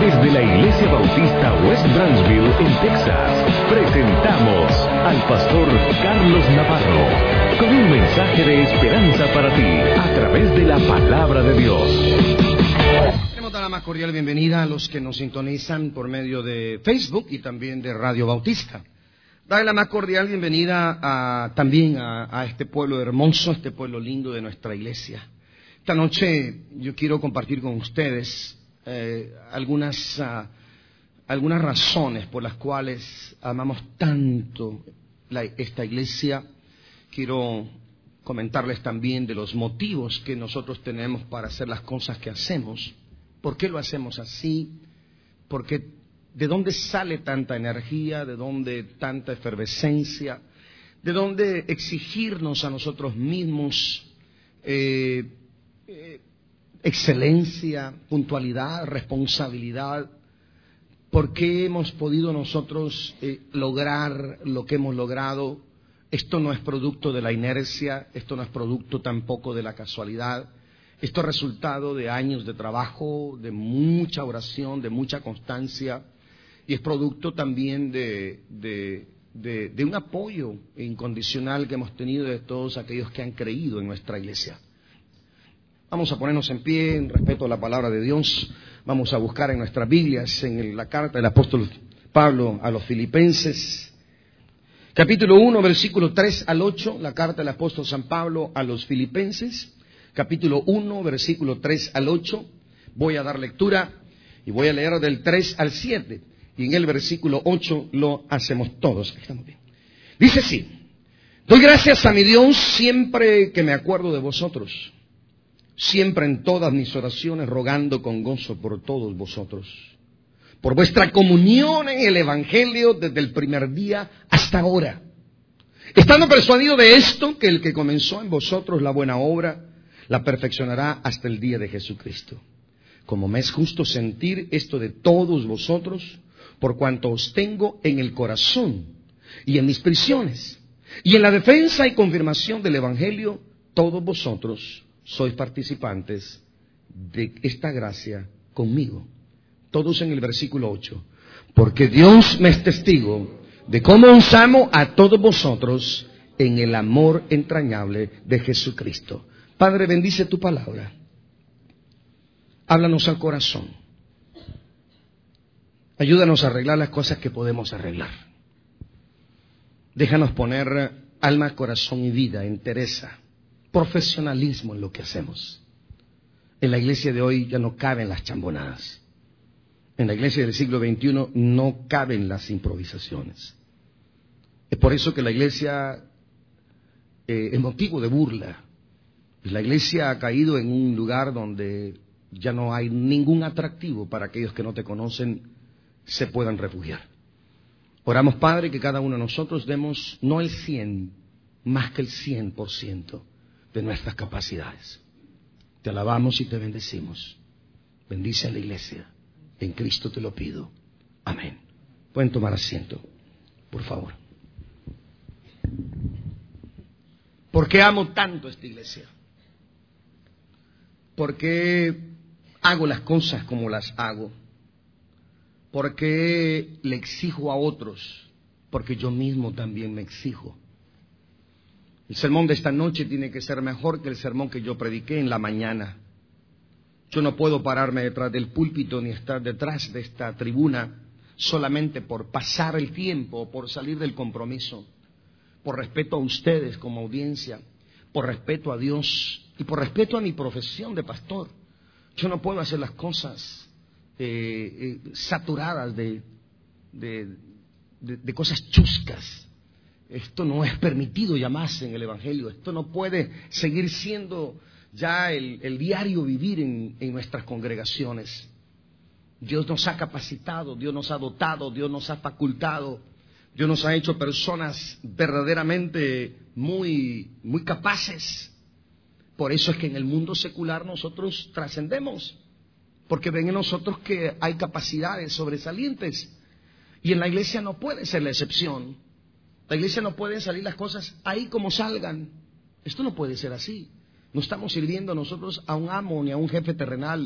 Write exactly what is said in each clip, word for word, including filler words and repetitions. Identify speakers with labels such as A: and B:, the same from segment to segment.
A: Desde la Iglesia Bautista West Branchville, en Texas, presentamos al pastor Carlos Navarro con un mensaje de esperanza para ti a través de la palabra de Dios.
B: Queremos dar la más cordial bienvenida a los que nos sintonizan por medio de Facebook y también de Radio Bautista. Darle la más cordial bienvenida a, también a, a este pueblo hermoso, este pueblo lindo de nuestra iglesia. Esta noche yo quiero compartir con ustedes Eh, algunas, uh, algunas razones por las cuales amamos tanto la, esta iglesia. Quiero comentarles también de los motivos que nosotros tenemos para hacer las cosas que hacemos. ¿Por qué lo hacemos así? Porque ¿de dónde sale tanta energía? ¿De dónde tanta efervescencia? ¿De dónde exigirnos a nosotros mismos eh, eh, excelencia, puntualidad, responsabilidad? ¿Por qué hemos podido nosotros eh, lograr lo que hemos logrado? Esto no es producto de la inercia, esto no es producto tampoco de la casualidad. Esto es resultado de años de trabajo, de mucha oración, de mucha constancia, y es producto también de, de, de, de un apoyo incondicional que hemos tenido de todos aquellos que han creído en nuestra iglesia. Vamos a ponernos en pie en respeto a la palabra de Dios. Vamos a buscar en nuestras Biblias, en la carta del apóstol Pablo a los Filipenses, capítulo uno, versículo tres al ocho, la carta del apóstol San Pablo a los Filipenses, capítulo uno, versículo tres al ocho. Voy a dar lectura y voy a leer del tres al siete, y en el versículo ocho lo hacemos todos. Estamos bien. Dice así: doy gracias a mi Dios siempre que me acuerdo de vosotros, siempre en todas mis oraciones rogando con gozo por todos vosotros, por vuestra comunión en el Evangelio desde el primer día hasta ahora, estando persuadido de esto, que el que comenzó en vosotros la buena obra, la perfeccionará hasta el día de Jesucristo. Como me es justo sentir esto de todos vosotros, por cuanto os tengo en el corazón y en mis prisiones, y en la defensa y confirmación del Evangelio, todos vosotros sois participantes de esta gracia conmigo. Todos en el versículo ocho. Porque Dios me es testigo de cómo os amo a todos vosotros en el amor entrañable de Jesucristo. Padre, bendice tu palabra. Háblanos al corazón. Ayúdanos a arreglar las cosas que podemos arreglar. Déjanos poner alma, corazón y vida, entereza, profesionalismo en lo que hacemos. En la iglesia de hoy ya no caben las chambonadas. En la iglesia del siglo veintiuno no caben las improvisaciones. Es por eso que la iglesia eh, es motivo de burla. La iglesia ha caído en un lugar donde ya no hay ningún atractivo para aquellos que no te conocen se puedan refugiar. Oramos, Padre, que cada uno de nosotros demos no el cien, más que el cien por ciento de nuestras capacidades. Te alabamos y te bendecimos. Bendice a la iglesia. En Cristo te lo pido. Amén. Pueden tomar asiento, por favor. ¿Por qué amo tanto esta iglesia? ¿Por qué hago las cosas como las hago? ¿Por qué le exijo a otros? Porque yo mismo también me exijo. El sermón de esta noche tiene que ser mejor que el sermón que yo prediqué en la mañana. Yo no puedo pararme detrás del púlpito ni estar detrás de esta tribuna solamente por pasar el tiempo, por salir del compromiso, por respeto a ustedes como audiencia, por respeto a Dios y por respeto a mi profesión de pastor. Yo no puedo hacer las cosas eh, eh, saturadas de, de, de, de cosas chuscas. Esto no es permitido ya más en el Evangelio. Esto no puede seguir siendo ya el, el diario vivir en, en nuestras congregaciones. Dios nos ha capacitado, Dios nos ha dotado, Dios nos ha facultado, Dios nos ha hecho personas verdaderamente muy, muy capaces. Por eso es que en el mundo secular nosotros trascendemos, porque ven en nosotros que hay capacidades sobresalientes. Y en la iglesia no puede ser la excepción. La iglesia no pueden salir las cosas ahí como salgan. Esto no puede ser así. No estamos sirviendo nosotros a un amo ni a un jefe terrenal.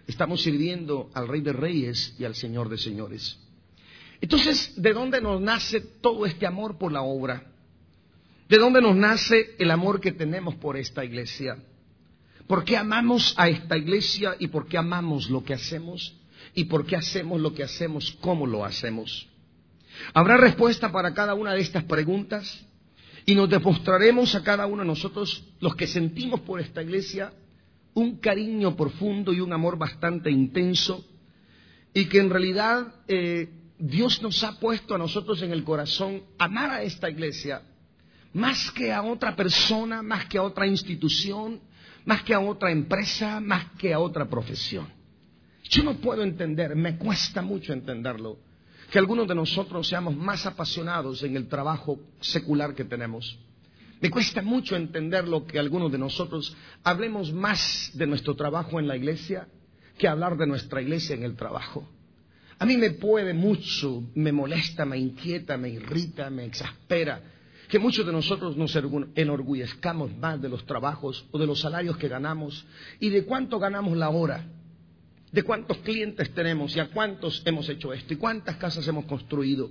B: Estamos sirviendo al Rey de Reyes y al Señor de Señores. Entonces, ¿de dónde nos nace todo este amor por la obra? ¿De dónde nos nace el amor que tenemos por esta iglesia? ¿Por qué amamos a esta iglesia y por qué amamos lo que hacemos? ¿Y por qué hacemos lo que hacemos? ¿Cómo lo hacemos? Habrá respuesta para cada una de estas preguntas y nos demostraremos a cada uno de nosotros, los que sentimos por esta iglesia, un cariño profundo y un amor bastante intenso, y que en realidad eh, Dios nos ha puesto a nosotros en el corazón amar a esta iglesia más que a otra persona, más que a otra institución, más que a otra empresa, más que a otra profesión. Yo no puedo entender, me cuesta mucho entenderlo, que algunos de nosotros seamos más apasionados en el trabajo secular que tenemos. Me cuesta mucho entenderlo que algunos de nosotros hablemos más de nuestro trabajo en la iglesia que hablar de nuestra iglesia en el trabajo. A mí me puede mucho, me molesta, me inquieta, me irrita, me exaspera que muchos de nosotros nos enorgullezcamos más de los trabajos o de los salarios que ganamos y de cuánto ganamos la hora, de cuántos clientes tenemos y a cuántos hemos hecho esto y cuántas casas hemos construido.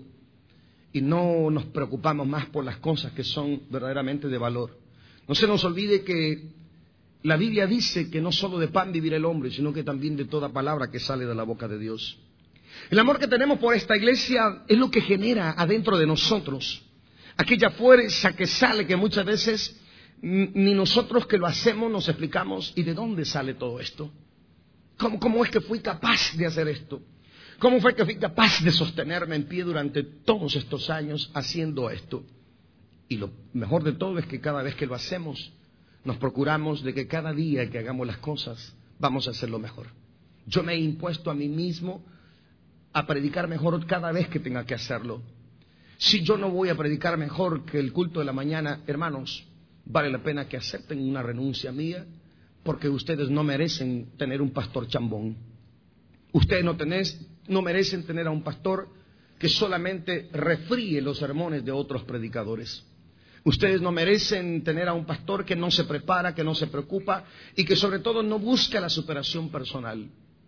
B: Y no nos preocupamos más por las cosas que son verdaderamente de valor. No se nos olvide que la Biblia dice que no solo de pan vivirá el hombre, sino que también de toda palabra que sale de la boca de Dios. El amor que tenemos por esta iglesia es lo que genera adentro de nosotros aquella fuerza que sale, que muchas veces ni nosotros que lo hacemos nos explicamos. ¿Y de dónde sale todo esto? ¿Cómo, cómo es que fui capaz de hacer esto? ¿Cómo fue que fui capaz de sostenerme en pie durante todos estos años haciendo esto? Y lo mejor de todo es que cada vez que lo hacemos, nos procuramos de que cada día que hagamos las cosas, vamos a hacerlo mejor. Yo me he impuesto a mí mismo a predicar mejor cada vez que tenga que hacerlo. Si yo no voy a predicar mejor que el culto de la mañana, hermanos, vale la pena que acepten una renuncia mía, porque ustedes no merecen tener un pastor chambón. Ustedes no, tenés, no merecen tener a un pastor que solamente refríe los sermones de otros predicadores. Ustedes no merecen tener a un pastor que no se prepara, que no se preocupa y que sobre todo no busca la superación personal.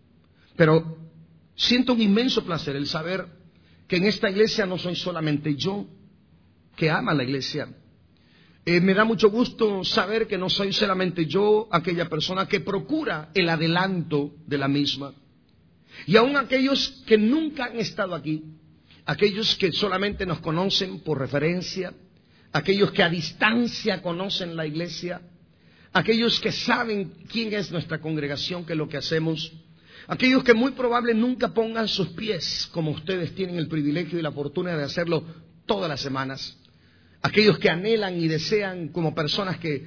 B: Pero siento un inmenso placer el saber que en esta iglesia no soy solamente yo que ama la iglesia. Eh, me da mucho gusto saber que no soy solamente yo aquella persona que procura el adelanto de la misma. Y aún aquellos que nunca han estado aquí, aquellos que solamente nos conocen por referencia, aquellos que a distancia conocen la iglesia, aquellos que saben quién es nuestra congregación, qué es lo que hacemos, aquellos que muy probable nunca pongan sus pies, como ustedes tienen el privilegio y la fortuna de hacerlo todas las semanas, aquellos que anhelan y desean como personas que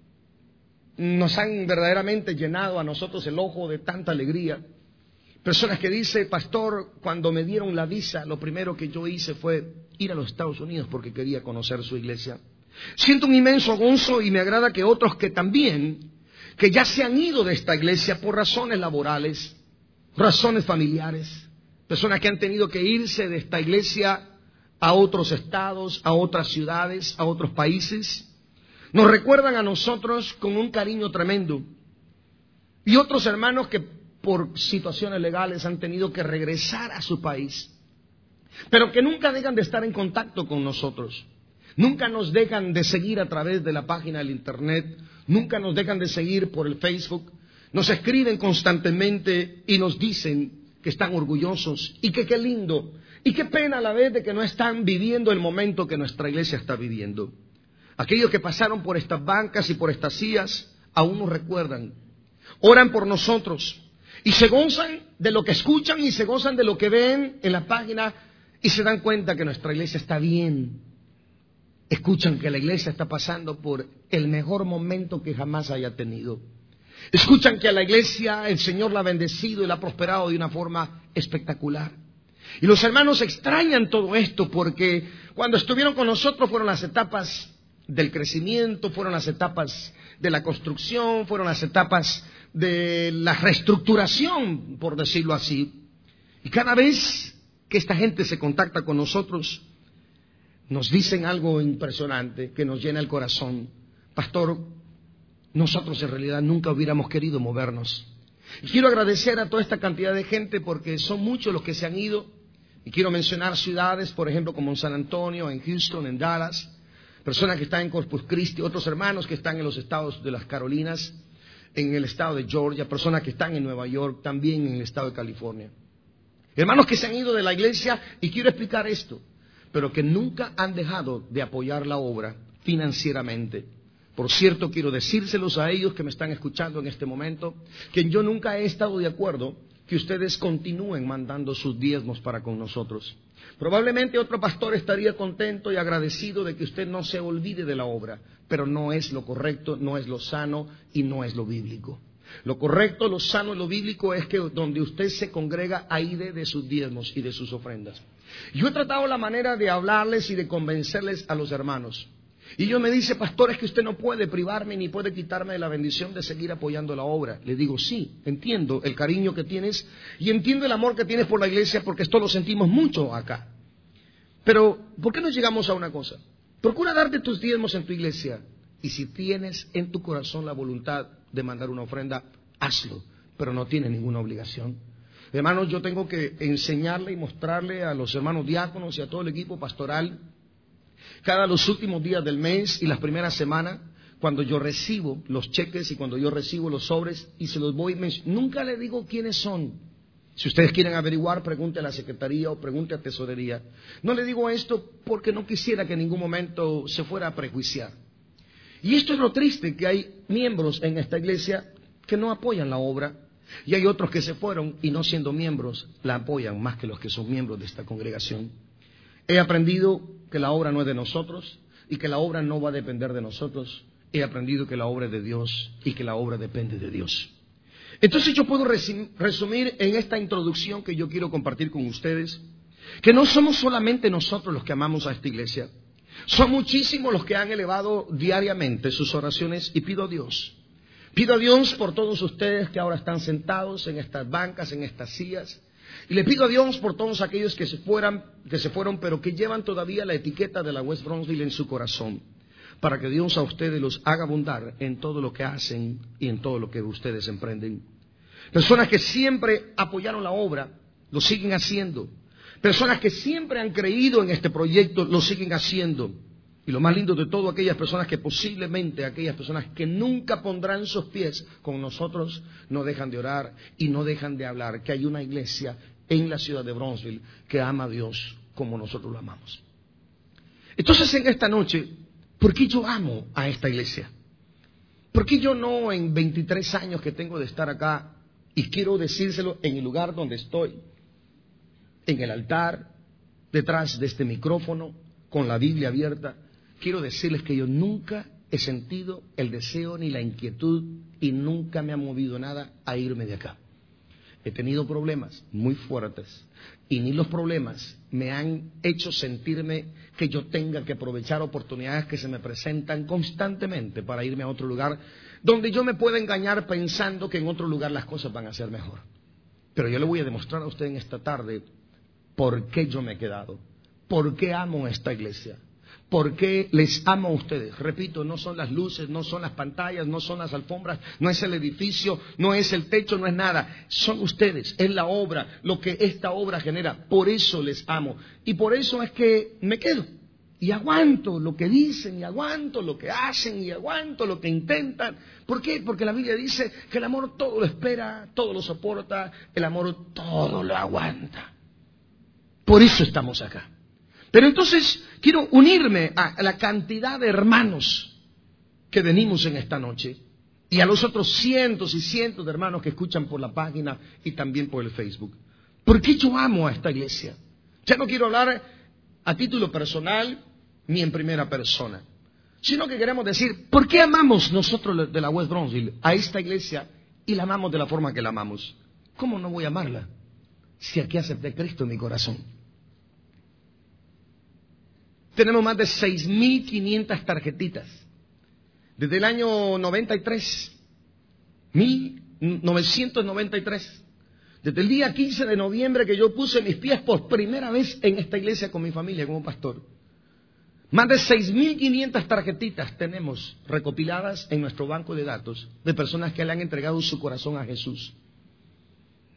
B: nos han verdaderamente llenado a nosotros el ojo de tanta alegría, personas que dicen: pastor, cuando me dieron la visa, lo primero que yo hice fue ir a los Estados Unidos porque quería conocer su iglesia. Siento un inmenso gozo y me agrada que otros que también, que ya se han ido de esta iglesia por razones laborales, razones familiares, personas que han tenido que irse de esta iglesia a otros estados, a otras ciudades, a otros países, nos recuerdan a nosotros con un cariño tremendo. Y otros hermanos que por situaciones legales han tenido que regresar a su país, pero que nunca dejan de estar en contacto con nosotros, nunca nos dejan de seguir a través de la página del internet, nunca nos dejan de seguir por el Facebook, nos escriben constantemente y nos dicen que están orgullosos y que qué lindo y qué pena a la vez de que no están viviendo el momento que nuestra iglesia está viviendo. Aquellos que pasaron por estas bancas y por estas sillas aún nos recuerdan, oran por nosotros y se gozan de lo que escuchan y se gozan de lo que ven en la página y se dan cuenta que nuestra iglesia está bien. Escuchan que la iglesia está pasando por el mejor momento que jamás haya tenido. Escuchan que a la iglesia el Señor la ha bendecido y la ha prosperado de una forma espectacular. Y los hermanos extrañan todo esto porque cuando estuvieron con nosotros fueron las etapas del crecimiento, fueron las etapas de la construcción, fueron las etapas de la reestructuración, por decirlo así. Y cada vez que esta gente se contacta con nosotros, nos dicen algo impresionante que nos llena el corazón. Pastor, nosotros en realidad nunca hubiéramos querido movernos. Y quiero agradecer a toda esta cantidad de gente porque son muchos los que se han ido. Y quiero mencionar ciudades, por ejemplo, como en San Antonio, en Houston, en Dallas, personas que están en Corpus Christi, otros hermanos que están en los estados de las Carolinas, en el estado de Georgia, personas que están en Nueva York, también en el estado de California. Hermanos que se han ido de la iglesia, y quiero explicar esto, pero que nunca han dejado de apoyar la obra financieramente. Por cierto, quiero decírselos a ellos que me están escuchando en este momento, que yo nunca he estado de acuerdo que ustedes continúen mandando sus diezmos para con nosotros. Probablemente otro pastor estaría contento y agradecido de que usted no se olvide de la obra, pero no es lo correcto, no es lo sano y no es lo bíblico. Lo correcto, lo sano y lo bíblico es que donde usted se congrega, ahí dé de sus diezmos y de sus ofrendas. Yo he tratado la manera de hablarles y de convencerles a los hermanos. Y ellos me dicen, pastor, es que usted no puede privarme ni puede quitarme de la bendición de seguir apoyando la obra. Le digo, sí, entiendo el cariño que tienes y entiendo el amor que tienes por la iglesia, porque esto lo sentimos mucho acá. Pero, ¿por qué no llegamos a una cosa? Procura darte tus diezmos en tu iglesia. Y si tienes en tu corazón la voluntad de mandar una ofrenda, hazlo, pero no tienes ninguna obligación. Hermanos, yo tengo que enseñarle y mostrarle a los hermanos diáconos y a todo el equipo pastoral, cada los últimos días del mes y las primeras semanas, cuando yo recibo los cheques y cuando yo recibo los sobres y se los voy, nunca le digo quiénes son. Si ustedes quieren averiguar, pregunte a la secretaría o pregunte a tesorería. No le digo esto porque no quisiera que en ningún momento se fuera a prejuiciar. Y esto es lo triste, que hay miembros en esta iglesia que no apoyan la obra y hay otros que se fueron y no siendo miembros la apoyan más que los que son miembros de esta congregación. He aprendido que la obra no es de nosotros y que la obra no va a depender de nosotros. He aprendido que la obra es de Dios y que la obra depende de Dios. Entonces yo puedo resumir en esta introducción que yo quiero compartir con ustedes, que no somos solamente nosotros los que amamos a esta iglesia. Son muchísimos los que han elevado diariamente sus oraciones y pido a Dios. Pido a Dios por todos ustedes que ahora están sentados en estas bancas, en estas sillas. Y le pido a Dios por todos aquellos que se fueran, que se fueron, pero que llevan todavía la etiqueta de la West Bronxville en su corazón, para que Dios a ustedes los haga abundar en todo lo que hacen y en todo lo que ustedes emprenden. Personas que siempre apoyaron la obra, lo siguen haciendo. Personas que siempre han creído en este proyecto, lo siguen haciendo. Y lo más lindo de todo, aquellas personas que posiblemente, aquellas personas que nunca pondrán sus pies con nosotros, no dejan de orar y no dejan de hablar que hay una iglesia en la ciudad de Bronxville que ama a Dios como nosotros lo amamos. Entonces, en esta noche, ¿por qué yo amo a esta iglesia? ¿Por qué yo no, en veintitrés años que tengo de estar acá, y quiero decírselo en el lugar donde estoy, en el altar, detrás de este micrófono, con la Biblia abierta, quiero decirles que yo nunca he sentido el deseo ni la inquietud y nunca me ha movido nada a irme de acá. He tenido problemas muy fuertes y ni los problemas me han hecho sentirme que yo tenga que aprovechar oportunidades que se me presentan constantemente para irme a otro lugar donde yo me pueda engañar pensando que en otro lugar las cosas van a ser mejor. Pero yo le voy a demostrar a usted en esta tarde por qué yo me he quedado, por qué amo esta iglesia. ¿Por qué les amo a ustedes? Repito, no son las luces, no son las pantallas, no son las alfombras, no es el edificio, no es el techo, no es nada. Son ustedes, es la obra, lo que esta obra genera. Por eso les amo. Y por eso es que me quedo. Y aguanto lo que dicen, y aguanto lo que hacen, y aguanto lo que intentan. ¿Por qué? Porque la Biblia dice que el amor todo lo espera, todo lo soporta, el amor todo lo aguanta. Por eso estamos acá. Pero entonces quiero unirme a la cantidad de hermanos que venimos en esta noche y a los otros cientos y cientos de hermanos que escuchan por la página y también por el Facebook. ¿Por qué yo amo a esta iglesia? Ya no quiero hablar a título personal ni en primera persona, sino que queremos decir, ¿por qué amamos nosotros de la West Bronxville a esta iglesia y la amamos de la forma que la amamos? ¿Cómo no voy a amarla si aquí acepté a Cristo en mi corazón? Tenemos más de seis mil quinientas tarjetitas. Desde el año noventa y tres, mil novecientos noventa y tres. Desde el día quince de noviembre que yo puse mis pies por primera vez en esta iglesia con mi familia como pastor. Más de seis mil quinientas tarjetitas tenemos recopiladas en nuestro banco de datos de personas que le han entregado su corazón a Jesús.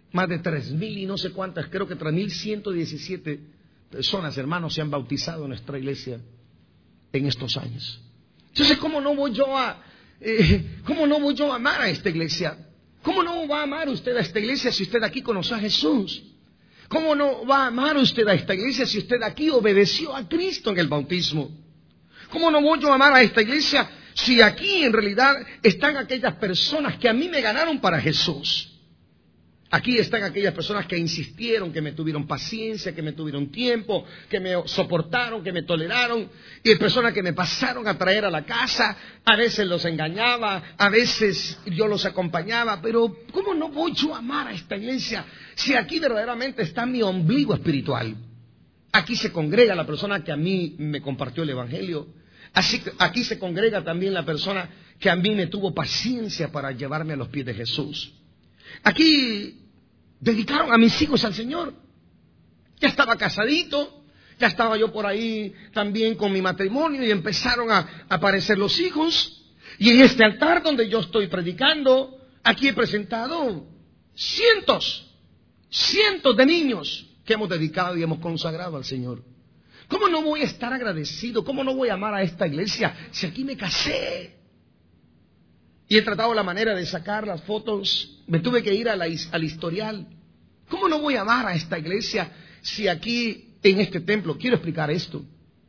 B: Más de tres mil y no sé cuántas, creo que tres mil ciento diecisiete personas, hermanos, se han bautizado en nuestra iglesia en estos años. Entonces, ¿cómo no voy yo a, eh, cómo no voy yo a amar a esta iglesia? ¿Cómo no va a amar usted a esta iglesia si usted aquí conoció a Jesús? ¿Cómo no va a amar usted a esta iglesia si usted aquí obedeció a Cristo en el bautismo? ¿Cómo no voy yo a amar a esta iglesia si aquí en realidad están aquellas personas que a mí me ganaron para Jesús? Aquí están aquellas personas que insistieron, que me tuvieron paciencia, que me tuvieron tiempo, que me soportaron, que me toleraron. Y hay personas que me pasaron a traer a la casa. A veces los engañaba, a veces yo los acompañaba. Pero ¿cómo no voy yo a amar a esta iglesia si aquí verdaderamente está mi ombligo espiritual? Aquí se congrega la persona que a mí me compartió el evangelio. Así que aquí se congrega también la persona que a mí me tuvo paciencia para llevarme a los pies de Jesús. Aquí dedicaron a mis hijos al Señor. Ya estaba casadito, ya estaba yo por ahí también con mi matrimonio y empezaron a aparecer los hijos. Y en este altar donde yo estoy predicando, aquí he presentado cientos, cientos de niños que hemos dedicado y hemos consagrado al Señor. ¿Cómo no voy a estar agradecido? ¿Cómo no voy a amar a esta iglesia si aquí me casé? Y he tratado la manera de sacar las fotos. Me tuve que ir a la, al historial. ¿Cómo no voy a amar a esta iglesia si aquí en este templo? Quiero explicar esto.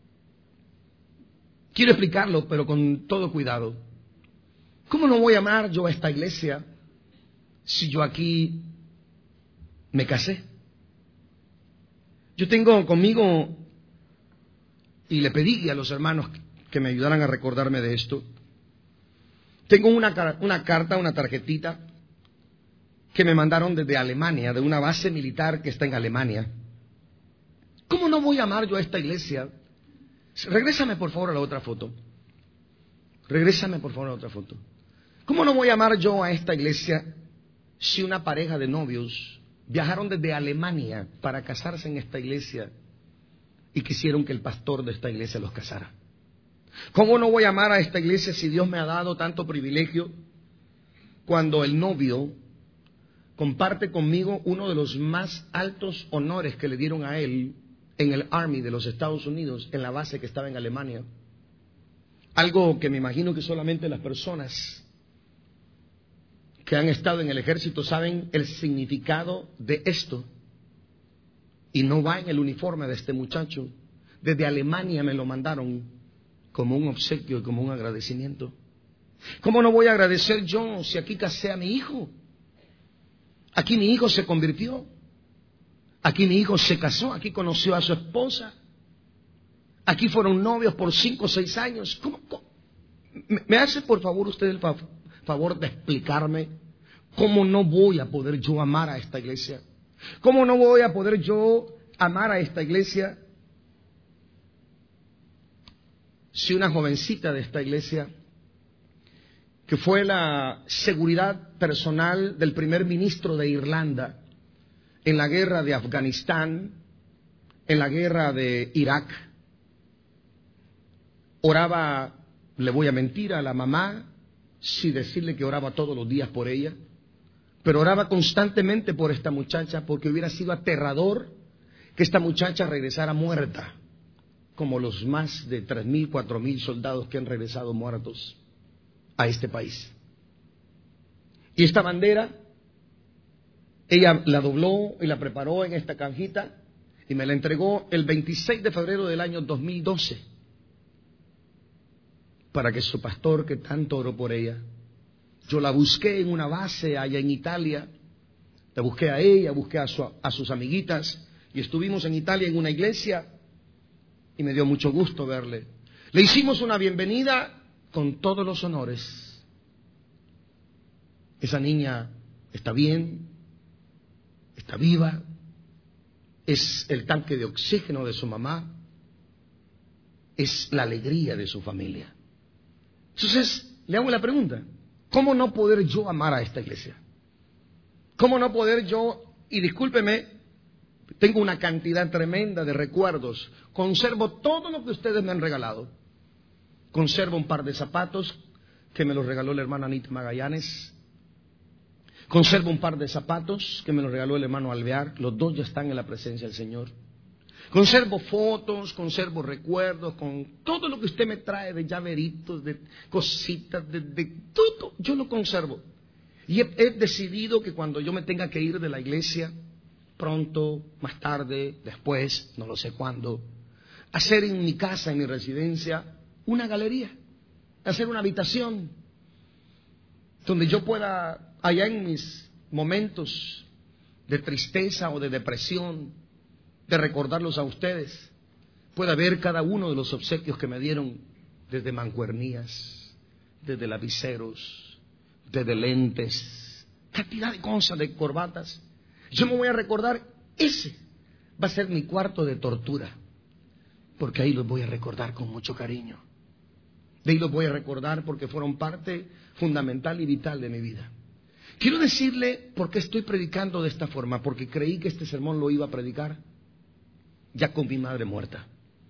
B: Quiero explicarlo, pero con todo cuidado. ¿Cómo no voy a amar yo a esta iglesia si yo aquí me casé? Yo tengo conmigo, y le pedí a los hermanos que me ayudaran a recordarme de esto. Tengo una, una carta, una tarjetita que me mandaron desde Alemania, de una base militar que está en Alemania. ¿Cómo no voy a amar yo a esta iglesia? Regrésame por favor a la otra foto. Regrésame por favor a la otra foto. ¿Cómo no voy a amar yo a esta iglesia si una pareja de novios viajaron desde Alemania para casarse en esta iglesia y quisieron que el pastor de esta iglesia los casara? ¿Cómo no voy a amar a esta iglesia si Dios me ha dado tanto privilegio cuando el novio comparte conmigo uno de los más altos honores que le dieron a él en el Army de los Estados Unidos, en la base que estaba en Alemania? Algo que me imagino que solamente las personas que han estado en el ejército saben el significado de esto. Y no va en el uniforme de este muchacho. Desde Alemania me lo mandaron como un obsequio y como un agradecimiento. ¿Cómo no voy a agradecer yo si aquí casé a mi hijo? Aquí mi hijo se convirtió. Aquí mi hijo se casó. Aquí conoció a su esposa. Aquí fueron novios por cinco o seis años. ¿Cómo, cómo? ¿Me hace por favor usted el favor de explicarme cómo no voy a poder yo amar a esta iglesia? ¿Cómo no voy a poder yo amar a esta iglesia si una jovencita de esta iglesia, que fue la seguridad personal del primer ministro de Irlanda en la guerra de Afganistán, en la guerra de Irak, oraba, le voy a mentir a la mamá, si decirle que oraba todos los días por ella, pero oraba constantemente por esta muchacha porque hubiera sido aterrador que esta muchacha regresara muerta, como los más de tres mil, cuatro mil soldados que han regresado muertos a este país. Y esta bandera, ella la dobló y la preparó en esta cajita y me la entregó el veintiséis de febrero del año dos mil doce para que su pastor, que tanto oró por ella, yo la busqué en una base allá en Italia, la busqué a ella, busqué a, su, a sus amiguitas y estuvimos en Italia en una iglesia. Y me dio mucho gusto verle. Le hicimos una bienvenida con todos los honores. Esa niña está bien, está viva, es el tanque de oxígeno de su mamá, es la alegría de su familia. Entonces, le hago la pregunta, ¿cómo no poder yo amar a esta iglesia? ¿Cómo no poder yo, y discúlpeme, tengo una cantidad tremenda de recuerdos. Conservo todo lo que ustedes me han regalado. Conservo un par de zapatos que me los regaló la hermana Anita Magallanes. Conservo un par de zapatos que me los regaló el hermano Alvear. Los dos ya están en la presencia del Señor. Conservo fotos, conservo recuerdos, con todo lo que usted me trae de llaveritos, de cositas, de, de todo, yo lo conservo. Y he, he decidido que cuando yo me tenga que ir de la iglesia, pronto, más tarde, después, no lo sé cuándo, hacer en mi casa, en mi residencia, una galería, hacer una habitación donde yo pueda, allá en mis momentos de tristeza o de depresión, de recordarlos a ustedes, pueda ver cada uno de los obsequios que me dieron, desde mancuernías, desde lapiceros, desde lentes, cantidad de cosas, de corbatas. Yo me voy a recordar, ese va a ser mi cuarto de tortura, porque ahí los voy a recordar con mucho cariño. De ahí los voy a recordar porque fueron parte fundamental y vital de mi vida. Quiero decirle por qué estoy predicando de esta forma, porque creí que este sermón lo iba a predicar ya con mi madre muerta.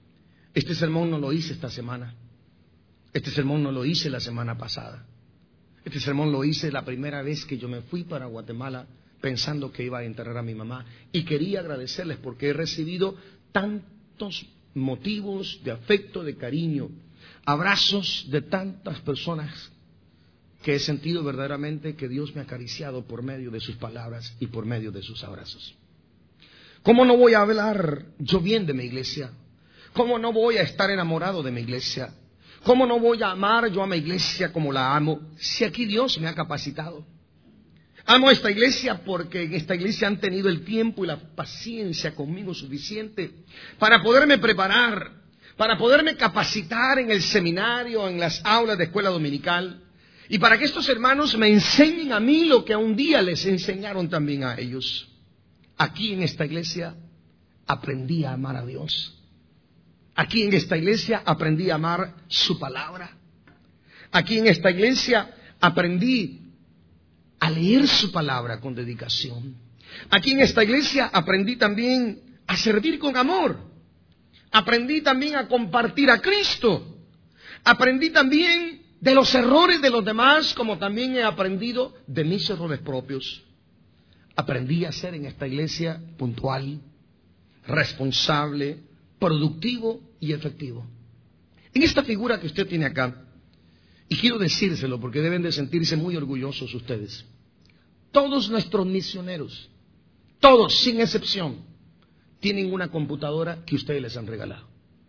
B: Este sermón no lo hice esta semana. Este sermón no lo hice la semana pasada. Este sermón lo hice la primera vez que yo me fui para Guatemala pensando que iba a enterrar a mi mamá. Y quería agradecerles porque he recibido tantos motivos de afecto, de cariño, abrazos de tantas personas que he sentido verdaderamente que Dios me ha acariciado por medio de sus palabras y por medio de sus abrazos. ¿Cómo no voy a hablar yo bien de mi iglesia? ¿Cómo no voy a estar enamorado de mi iglesia? ¿Cómo no voy a amar yo a mi iglesia como la amo? Si aquí Dios me ha capacitado. Amo a esta iglesia porque en esta iglesia han tenido el tiempo y la paciencia conmigo suficiente para poderme preparar, para poderme capacitar en el seminario, en las aulas de escuela dominical, y para que estos hermanos me enseñen a mí lo que un día les enseñaron también a ellos. Aquí en esta iglesia aprendí a amar a Dios. Aquí en esta iglesia aprendí a amar su palabra. Aquí en esta iglesia aprendí a leer su palabra con dedicación. Aquí en esta iglesia aprendí también a servir con amor. Aprendí también a compartir a Cristo. Aprendí también de los errores de los demás, como también he aprendido de mis errores propios. Aprendí a ser en esta iglesia puntual, responsable, productivo y efectivo. En esta figura que usted tiene acá, y quiero decírselo porque deben de sentirse muy orgullosos ustedes, todos nuestros misioneros, todos sin excepción, tienen una computadora que ustedes les han regalado.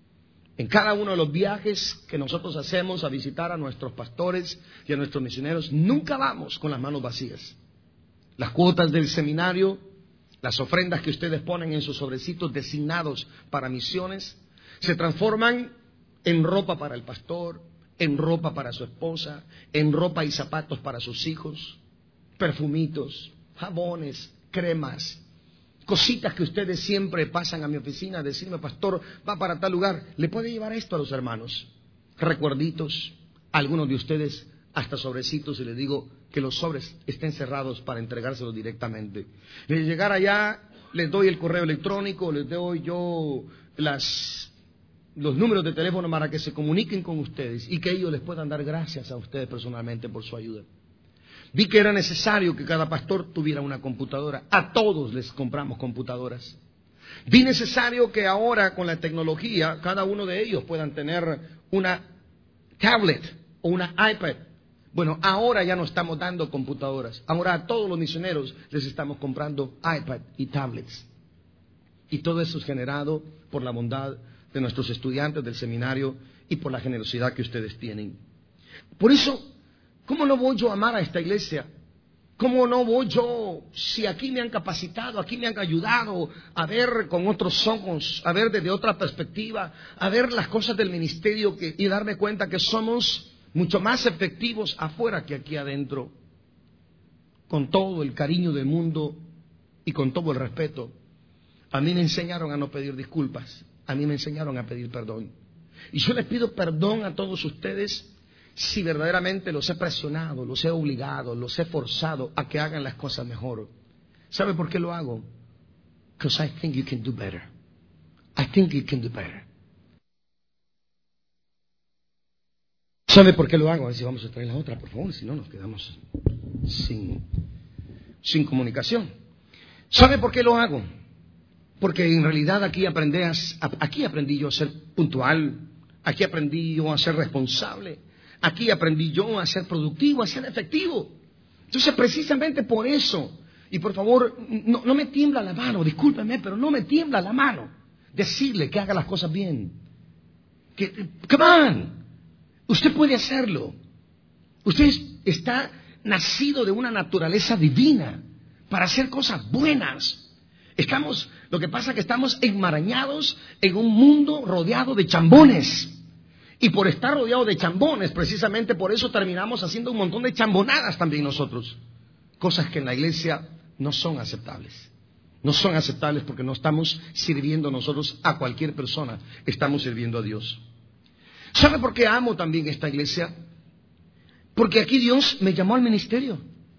B: En cada uno de los viajes que nosotros hacemos a visitar a nuestros pastores y a nuestros misioneros, nunca vamos con las manos vacías. Las cuotas del seminario, las ofrendas que ustedes ponen en sus sobrecitos designados para misiones, se transforman en ropa para el pastor, en ropa para su esposa, en ropa y zapatos para sus hijos, perfumitos, jabones, cremas, cositas que ustedes siempre pasan a mi oficina a decirme, pastor, va para tal lugar, ¿le puede llevar esto a los hermanos? Recuerditos, algunos de ustedes hasta sobrecitos, y les digo que los sobres estén cerrados para entregárselos directamente. De llegar allá, les doy el correo electrónico, les doy yo las, los números de teléfono para que se comuniquen con ustedes y que ellos les puedan dar gracias a ustedes personalmente por su ayuda. Vi que era necesario que cada pastor tuviera una computadora. A todos les compramos computadoras. Vi necesario que ahora con la tecnología cada uno de ellos puedan tener una tablet o una iPad. Bueno, ahora ya no estamos dando computadoras. Ahora a todos los misioneros les estamos comprando iPad y tablets. Y todo eso es generado por la bondad de nuestros estudiantes del seminario y por la generosidad que ustedes tienen. Por eso, ¿cómo no voy yo a amar a esta iglesia? ¿Cómo no voy yo, si aquí me han capacitado, aquí me han ayudado a ver con otros ojos, a ver desde otra perspectiva, a ver las cosas del ministerio que, y darme cuenta que somos mucho más efectivos afuera que aquí adentro, con todo el cariño del mundo y con todo el respeto? A mí me enseñaron a no pedir disculpas, a mí me enseñaron a pedir perdón. Y yo les pido perdón a todos ustedes si verdaderamente los he presionado, los he obligado, los he forzado a que hagan las cosas mejor. ¿Sabe por qué lo hago? Because I think you can do better. I think you can do better. ¿Sabe por qué lo hago? A ver si vamos a traer la otra, por favor, si no nos quedamos sin... sin comunicación. ¿Sabe por qué lo hago? Porque en realidad aquí aprendí, a, aquí aprendí yo a ser puntual, aquí aprendí yo a ser responsable, aquí aprendí yo a ser productivo, a ser efectivo. Entonces, precisamente por eso, y por favor, no, no me tiembla la mano, discúlpeme, pero no me tiembla la mano decirle que haga las cosas bien. Que, come on, usted puede hacerlo. Usted está nacido de una naturaleza divina para hacer cosas buenas. Estamos, lo que pasa es que estamos enmarañados en un mundo rodeado de chambones. Y por estar rodeado de chambones, precisamente por eso terminamos haciendo un montón de chambonadas también nosotros. Cosas que en la iglesia no son aceptables. No son aceptables porque no estamos sirviendo nosotros a cualquier persona, estamos sirviendo a Dios. ¿Sabe por qué amo también esta iglesia? Porque aquí Dios me llamó al ministerio.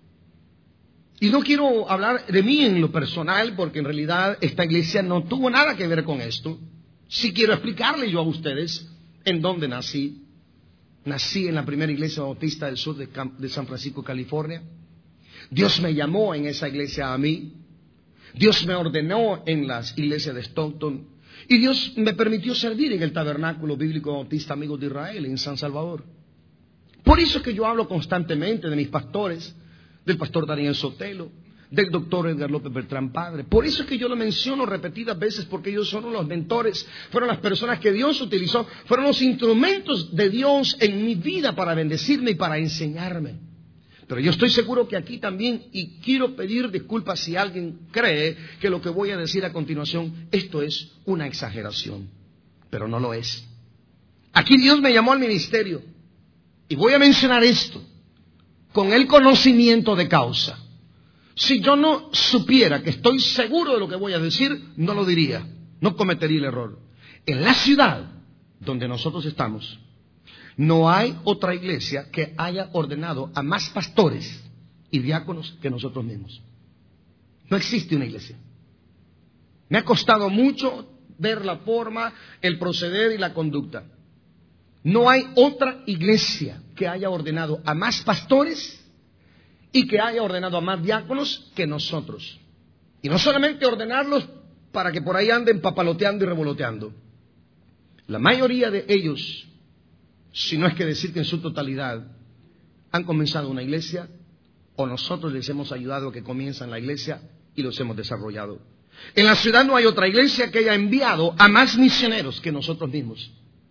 B: Y no quiero hablar de mí en lo personal, porque en realidad esta iglesia no tuvo nada que ver con esto. Sí quiero explicarle yo a ustedes en dónde nací. Nací en la primera iglesia bautista del sur de, de San Francisco, California. Dios me llamó en esa iglesia a mí. Dios me ordenó en las iglesias de Stockton. Y Dios me permitió servir en el tabernáculo bíblico bautista Amigos de Israel en San Salvador. Por eso es que yo hablo constantemente de mis pastores, del pastor Daniel Sotelo, del doctor Edgar López Beltrán Padre. Por eso es que yo lo menciono repetidas veces, porque ellos son los mentores, fueron las personas que Dios utilizó, fueron los instrumentos de Dios en mi vida para bendecirme y para enseñarme. Pero yo estoy seguro que aquí también, y quiero pedir disculpas si alguien cree que lo que voy a decir a continuación, esto es una exageración, pero no lo es. Aquí Dios me llamó al ministerio, y voy a mencionar esto con el conocimiento de causa. Si yo no supiera que estoy seguro de lo que voy a decir, no lo diría, no cometería el error. En la ciudad donde nosotros estamos, no hay otra iglesia que haya ordenado a más pastores y diáconos que nosotros mismos. No existe una iglesia. Me ha costado mucho ver la forma, el proceder y la conducta. No hay otra iglesia que haya ordenado a más pastores y que haya ordenado a más diáconos que nosotros. Y no solamente ordenarlos para que por ahí anden papaloteando y revoloteando. La mayoría de ellos, si no es que decir que en su totalidad, han comenzado una iglesia o nosotros les hemos ayudado a que comiencen la iglesia y los hemos desarrollado. En la ciudad no hay otra iglesia que haya enviado a más misioneros que nosotros mismos.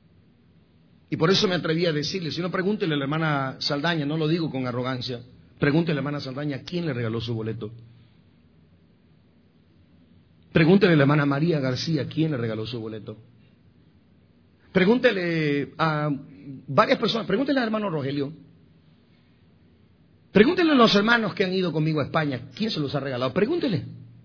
B: Y por eso me atreví a decirle, si no, pregúntele a la hermana Saldaña, no lo digo con arrogancia, pregúntele a la hermana Saldaña quién le regaló su boleto. Pregúntele a la hermana María García quién le regaló su boleto. Pregúntele a varias personas, pregúntele al hermano Rogelio. Pregúntele a los hermanos que han ido conmigo a España, quién se los ha regalado. Pregúntele.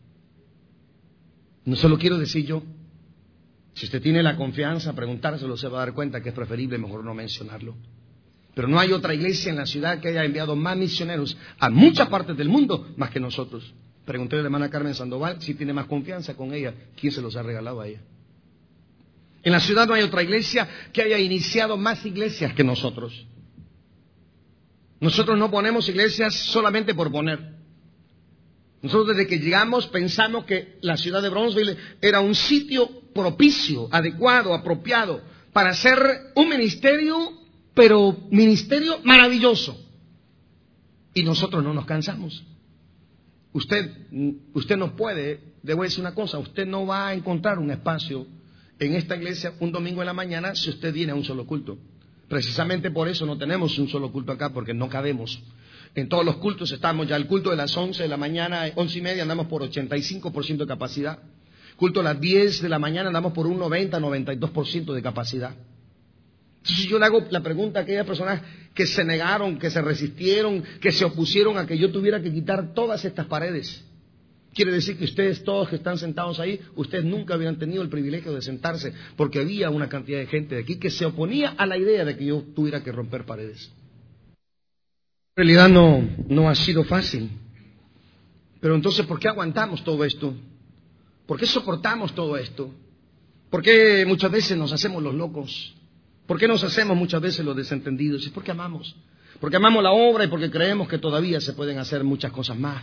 B: No se lo quiero decir yo. Si usted tiene la confianza, preguntárselo, se va a dar cuenta que es preferible mejor no mencionarlo. Pero no hay otra iglesia en la ciudad que haya enviado más misioneros a muchas partes del mundo más que nosotros. Pregunté a la hermana Carmen Sandoval si tiene más confianza con ella, quién se los ha regalado a ella. En la ciudad no hay otra iglesia que haya iniciado más iglesias que nosotros. Nosotros no ponemos iglesias solamente por poner. Nosotros desde que llegamos pensamos que la ciudad de Bronzeville era un sitio propicio, adecuado, apropiado para hacer un ministerio, pero ministerio maravilloso. Y nosotros no nos cansamos. Usted, usted no puede, debo decir una cosa, usted no va a encontrar un espacio en esta iglesia un domingo en la mañana si usted viene a un solo culto. Precisamente por eso no tenemos un solo culto acá, porque no cabemos. En todos los cultos estamos ya, el culto de las once de la mañana, once y media, andamos por ochenta y cinco por ciento de capacidad. Culto a las diez de la mañana, andamos por un noventa, noventa y dos por ciento de capacidad. Entonces yo le hago la pregunta a aquellas personas que se negaron, que se resistieron, que se opusieron a que yo tuviera que quitar todas estas paredes. Quiere decir que ustedes todos que están sentados ahí, ustedes nunca hubieran tenido el privilegio de sentarse, porque había una cantidad de gente de aquí que se oponía a la idea de que yo tuviera que romper paredes. En realidad no, no ha sido fácil. Pero entonces, ¿por qué aguantamos todo esto? ¿Por qué soportamos todo esto? ¿Por qué muchas veces nos hacemos los locos? ¿Por qué nos hacemos muchas veces los desentendidos? ¿Y por qué amamos? Porque amamos la obra y porque creemos que todavía se pueden hacer muchas cosas más.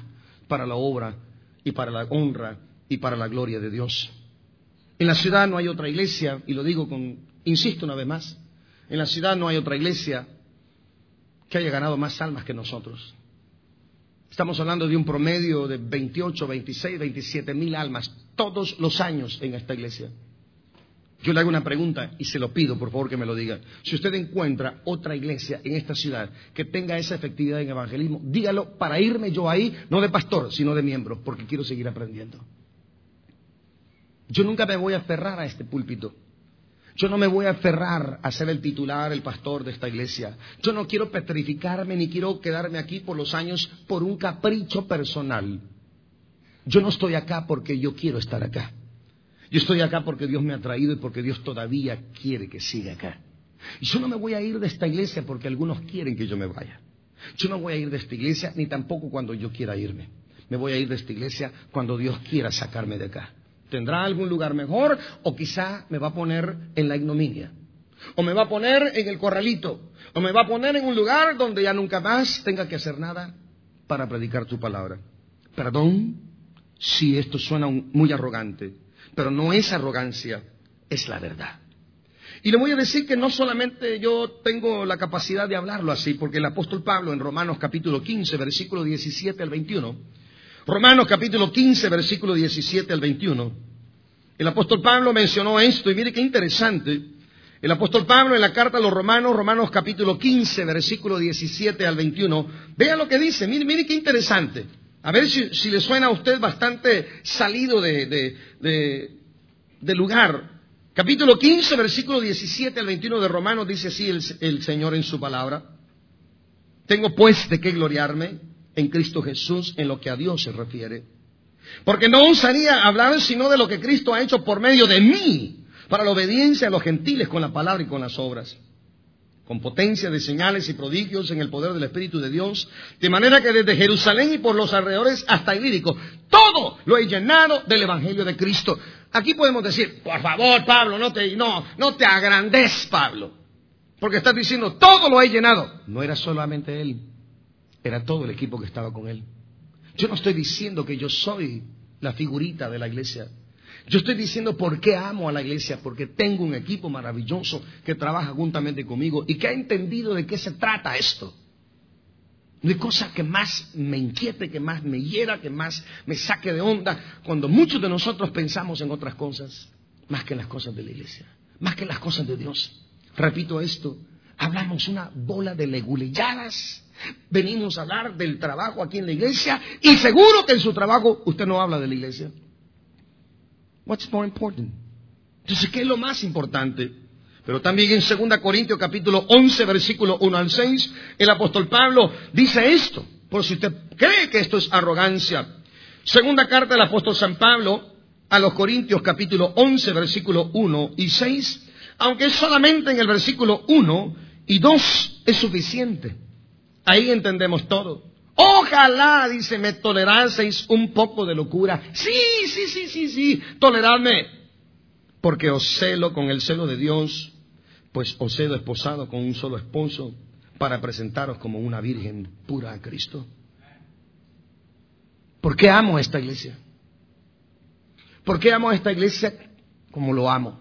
B: para la obra y para la honra y para la gloria de Dios. En la ciudad no hay otra iglesia, y lo digo con, insisto una vez más, en la ciudad no hay otra iglesia que haya ganado más almas que nosotros. Estamos hablando de un promedio de veintiocho, veintiséis, veintisiete mil almas todos los años en esta iglesia. Yo le hago una pregunta y se lo pido, por favor, que me lo diga. Si usted encuentra otra iglesia en esta ciudad que tenga esa efectividad en evangelismo, dígalo para irme yo ahí, no de pastor, sino de miembro, porque quiero seguir aprendiendo. Yo nunca me voy a aferrar a este púlpito. Yo no me voy a aferrar a ser el titular, el pastor de esta iglesia. Yo no quiero petrificarme ni quiero quedarme aquí por los años por un capricho personal. Yo no estoy acá porque yo quiero estar acá. Yo estoy acá porque Dios me ha traído y porque Dios todavía quiere que siga acá. Y yo no me voy a ir de esta iglesia porque algunos quieren que yo me vaya. Yo no voy a ir de esta iglesia ni tampoco cuando yo quiera irme. Me voy a ir de esta iglesia cuando Dios quiera sacarme de acá. Tendrá algún lugar mejor o quizá me va a poner en la ignominia. O me va a poner en el corralito. O me va a poner en un lugar donde ya nunca más tenga que hacer nada para predicar tu palabra. Perdón si esto suena muy arrogante. Pero no es arrogancia, es la verdad. Y le voy a decir que no solamente yo tengo la capacidad de hablarlo así, porque el apóstol Pablo en Romanos capítulo quince, versículo diecisiete al veintiuno, Romanos capítulo quince, versículo diecisiete al veintiuno, el apóstol Pablo mencionó esto, y mire qué interesante. El apóstol Pablo en la carta a los Romanos, Romanos capítulo quince, versículo diecisiete al veintiuno, vea lo que dice, mire, mire qué interesante. A ver si, si le suena a usted bastante salido de, de, de, de lugar. Capítulo quince, versículo diecisiete al veintiuno de Romanos, dice así el, el Señor en su palabra. Tengo pues de qué gloriarme en Cristo Jesús en lo que a Dios se refiere. Porque no osaría hablar sino de lo que Cristo ha hecho por medio de mí, para la obediencia a los gentiles con la palabra y con las obras. Con potencia de señales y prodigios en el poder del Espíritu de Dios, de manera que desde Jerusalén y por los alrededores hasta Ilírico, todo lo he llenado del Evangelio de Cristo. Aquí podemos decir, por favor, Pablo, no te, no, no te agrandes, Pablo, porque estás diciendo, todo lo he llenado. No era solamente él, era todo el equipo que estaba con él. Yo no estoy diciendo que yo soy la figurita de la iglesia. Yo estoy diciendo por qué amo a la iglesia, porque tengo un equipo maravilloso que trabaja juntamente conmigo y que ha entendido de qué se trata esto. No hay cosa que más me inquiete, que más me hiera, que más me saque de onda, cuando muchos de nosotros pensamos en otras cosas, más que en las cosas de la iglesia, más que en las cosas de Dios. Repito esto, hablamos una bola de leguleyadas, venimos a hablar del trabajo aquí en la iglesia y seguro que en su trabajo usted no habla de la iglesia. What's more important? Entonces, ¿qué es lo más importante? Pero también en segunda Corintios capítulo once, versículo uno al seis, el apóstol Pablo dice esto, por si usted cree que esto es arrogancia. Segunda carta del apóstol San Pablo a los Corintios capítulo once, versículo uno y seis, aunque solamente en el versículo uno y dos es suficiente. Ahí entendemos todo. Ojalá, dice, me toleraseis un poco de locura. Sí, sí, sí, sí, sí, toleradme. Porque os celo con el celo de Dios, pues os he desposado con un solo esposo para presentaros como una virgen pura a Cristo. ¿Por qué amo a esta iglesia? ¿Por qué amo a esta iglesia como lo amo?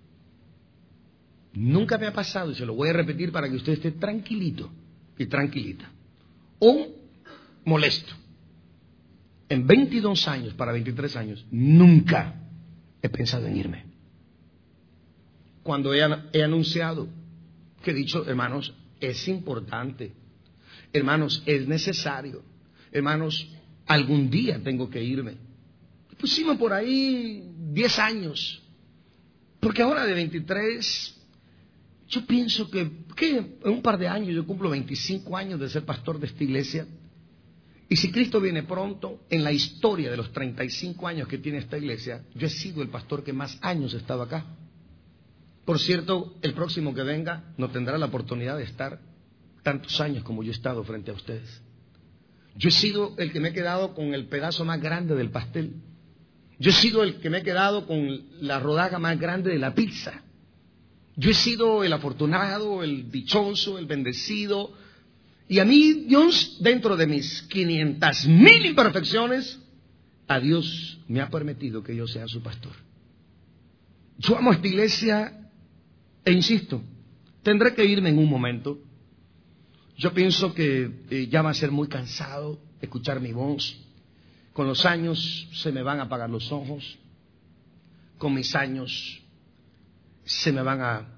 B: Nunca me ha pasado, y se lo voy a repetir para que usted esté tranquilito y tranquilita. Un molesto. En veintidós años, para veintitrés años, nunca he pensado en irme. Cuando he, he anunciado que he dicho, hermanos, es importante, hermanos, es necesario, hermanos, algún día tengo que irme. Pusimos por ahí diez años, porque ahora de veintitrés, yo pienso que, que en un par de años yo cumplo veinticinco años de ser pastor de esta iglesia. Y si Cristo viene pronto, en la historia de los treinta y cinco años que tiene esta iglesia, yo he sido el pastor que más años he estado acá. Por cierto, el próximo que venga no tendrá la oportunidad de estar tantos años como yo he estado frente a ustedes. Yo he sido el que me he quedado con el pedazo más grande del pastel. Yo he sido el que me he quedado con la rodaja más grande de la pizza. Yo he sido el afortunado, el dichoso, el bendecido, Y a mí, Dios, dentro de mis quinientas mil imperfecciones, a Dios me ha permitido que yo sea su pastor. Yo amo esta iglesia e insisto, tendré que irme en un momento. Yo pienso que eh, ya va a ser muy cansado escuchar mi voz. Con los años se me van a apagar los ojos. Con mis años se me van a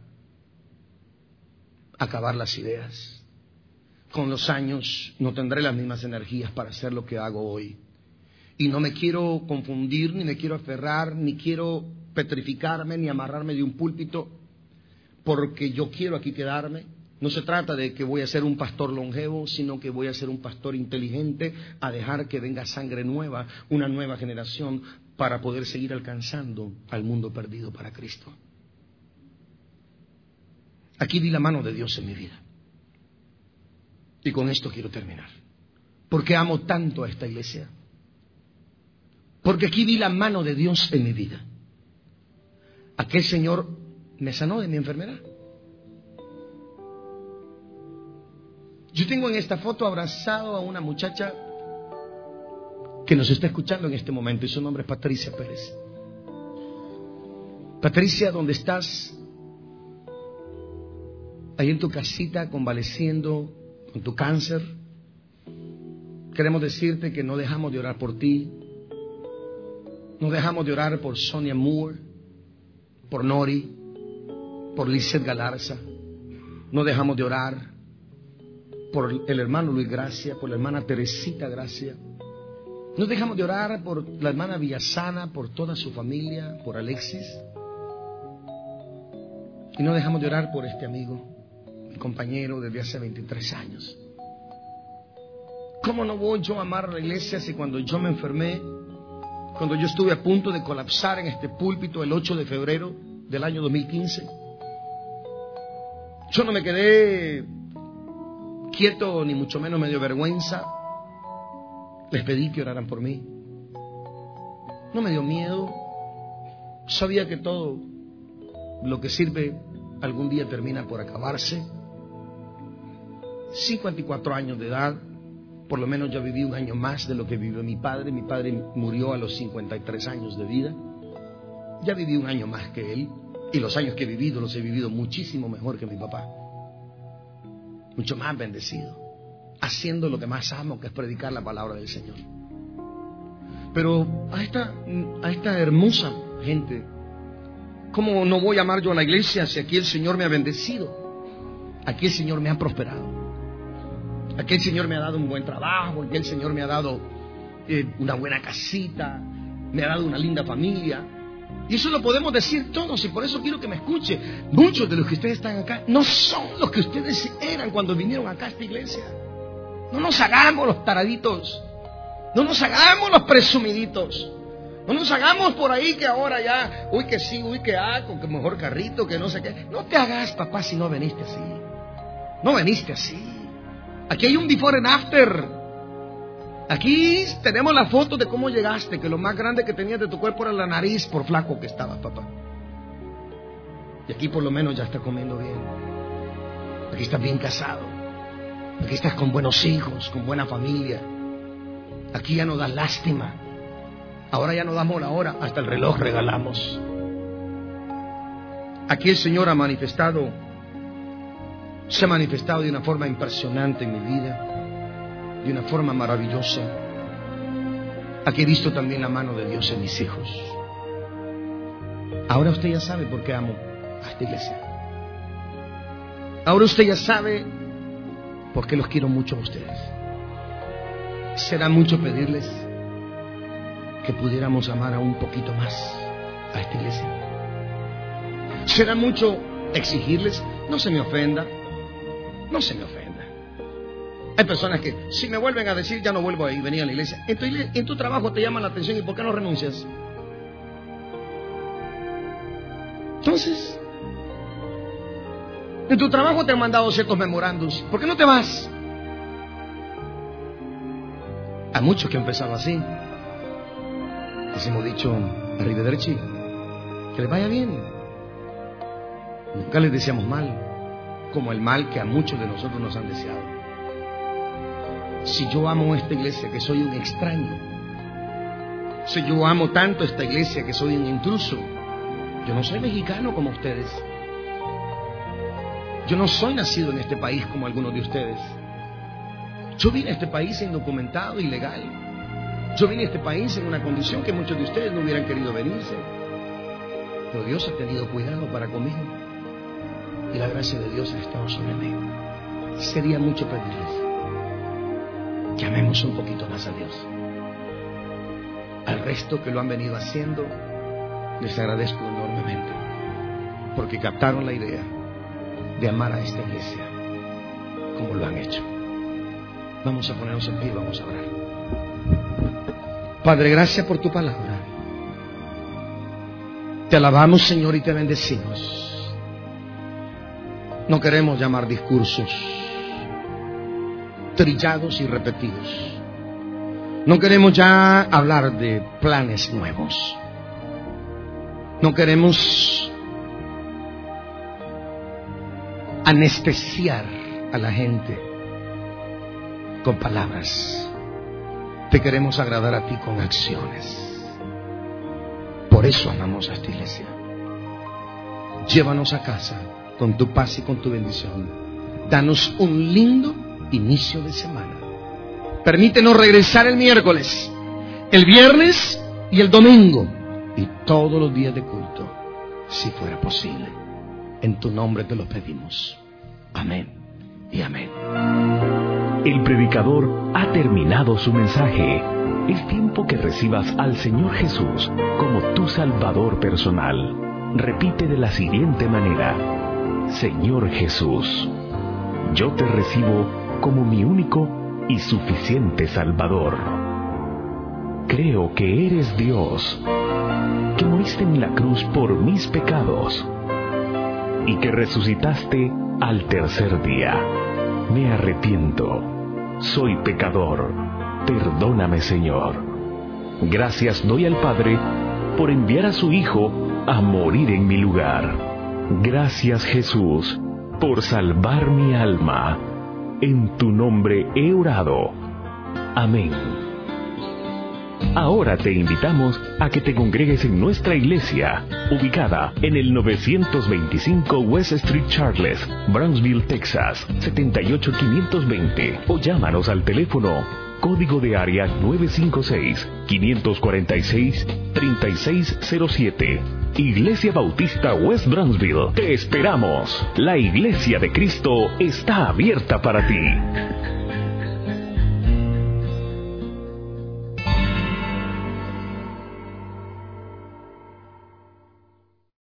B: acabar las ideas. Con los años no tendré las mismas energías para hacer lo que hago hoy. Y no me quiero confundir, ni me quiero aferrar, ni quiero petrificarme, ni amarrarme de un púlpito, porque yo quiero aquí quedarme. No se trata de que voy a ser un pastor longevo, sino que voy a ser un pastor inteligente, a dejar que venga sangre nueva, una nueva generación, para poder seguir alcanzando al mundo perdido para Cristo. Aquí vi la mano de Dios en mi vida. Y con esto quiero terminar. Porque amo tanto a esta iglesia. Porque aquí vi la mano de Dios en mi vida. Aquel Señor me sanó de mi enfermedad. Yo tengo en esta foto abrazado a una muchacha que nos está escuchando en este momento y su nombre es Patricia Pérez. Patricia, ¿dónde estás? Ahí en tu casita convaleciendo con tu cáncer. Queremos decirte que no dejamos de orar por ti. No dejamos de orar por Sonia Moore, por Nori, por Lizeth Galarza. No dejamos de orar por el hermano Luis Gracia, por la hermana Teresita Gracia. No dejamos de orar por la hermana Villasana, por toda su familia, por Alexis. Y no dejamos de orar por este amigo, mi compañero desde hace veintitrés años. ¿Cómo no voy yo a amar a la iglesia si cuando yo me enfermé, cuando yo estuve a punto de colapsar en este púlpito el ocho de febrero del año dos mil quince, yo no me quedé quieto, ni mucho menos me dio vergüenza. Les pedí que oraran por mí. No me dio miedo. Sabía que todo lo que sirve algún día termina por acabarse. cincuenta y cuatro años de edad. Por lo menos yo viví un año más de lo que vivió mi padre. Mi padre murió a los cincuenta y tres años de vida. Ya viví un año más que él. Y los años que he vivido los he vivido muchísimo mejor que mi papá. Mucho más bendecido, haciendo lo que más amo, que es predicar la palabra del Señor. Pero a esta, a esta hermosa gente, ¿cómo no voy a amar yo a la iglesia si aquí el Señor me ha bendecido? Aquí el Señor me ha prosperado. Aquí el Señor me ha dado un buen trabajo. Aquí el Señor me ha dado eh, una buena casita, me ha dado una linda familia. Y eso lo podemos decir todos, y por eso quiero que me escuche. Muchos de los que ustedes están acá no son los que ustedes eran cuando vinieron acá a esta iglesia. No nos hagamos los taraditos, no nos hagamos los presumiditos, no nos hagamos por ahí que ahora ya, uy que sí, uy que ah, con que mejor carrito, que no sé qué. No te hagas, papá, si no veniste así. No veniste así. Aquí hay un before and after. Aquí tenemos la foto de cómo llegaste, que lo más grande que tenías de tu cuerpo era la nariz por flaco que estabas, papá. Y aquí por lo menos ya estás comiendo bien. Aquí estás bien casado. Aquí estás con buenos hijos, con buena familia. Aquí ya no das lástima. Ahora ya no damos la hora, hasta el reloj regalamos. Aquí el Señor ha manifestado, se ha manifestado de una forma impresionante en mi vida. De una forma maravillosa. Aquí he visto también la mano de Dios en mis hijos. Ahora usted ya sabe por qué amo a esta iglesia. Ahora usted ya sabe por qué los quiero mucho a ustedes. Será mucho pedirles que pudiéramos amar aún un poquito más a esta iglesia. Será mucho exigirles, no se me ofenda, no se me ofenda. Hay personas que si me vuelven a decir ya no vuelvo a ir, venir a la iglesia. En tu, en tu trabajo te llama la atención, ¿y por qué no renuncias? Entonces, en tu trabajo te han mandado ciertos memorandos, ¿por qué no te vas? Hay muchos que han empezado así. Les hemos dicho arrivederci, que les vaya bien. Nunca les deseamos mal, como el mal que a muchos de nosotros nos han deseado. si yo amo esta iglesia que soy un extraño, si yo amo tanto esta iglesia que soy un intruso. Yo no soy mexicano como ustedes. Yo no soy nacido en este país como algunos de ustedes. Yo vine a este país indocumentado, ilegal. Yo vine a este país en una condición que muchos de ustedes no hubieran querido venirse. Pero Dios ha tenido cuidado para conmigo. Y la gracia de Dios ha estado sobre mí. Sería mucho pedirles que amemos un poquito más a Dios. Al resto que lo han venido haciendo, les agradezco enormemente, porque captaron la idea de amar a esta iglesia como lo han hecho. Vamos a ponernos en pie y vamos a orar. Padre, gracias por tu palabra. Te alabamos, Señor, y te bendecimos. No queremos llamar discursos trillados y repetidos. No queremos ya hablar de planes nuevos. No queremos anestesiar a la gente con palabras. Te queremos agradar a ti con acciones. Por eso amamos a esta iglesia. Llévanos a casa con tu paz y con tu bendición. Danos un lindo inicio de semana. Permítenos regresar el miércoles, el viernes y el domingo y todos los días de culto, si fuera posible. En tu nombre te lo pedimos. Amén y amén.
A: El predicador ha terminado su mensaje. Es tiempo que recibas al Señor Jesús como tu Salvador personal. Repite de la siguiente manera: Señor Jesús, yo te recibo como mi único y suficiente Salvador. Creo que eres Dios, que moriste en la cruz por mis pecados y que resucitaste al tercer día. Me arrepiento, soy pecador, perdóname, Señor. Gracias doy al Padre por enviar a su Hijo a morir en mi lugar. Gracias, Jesús, por salvar mi alma. En tu nombre he orado. Amén. Ahora te invitamos a que te congregues en nuestra iglesia, ubicada en el novecientos veinticinco West Street Charles, Brownsville, Texas, setenta y ocho quinientos veinte, o llámanos al teléfono código de área nueve cinco seis, cinco cuatro seis, tres seis cero siete. Iglesia Bautista West Brownsville. Te esperamos. La Iglesia de Cristo está abierta para ti.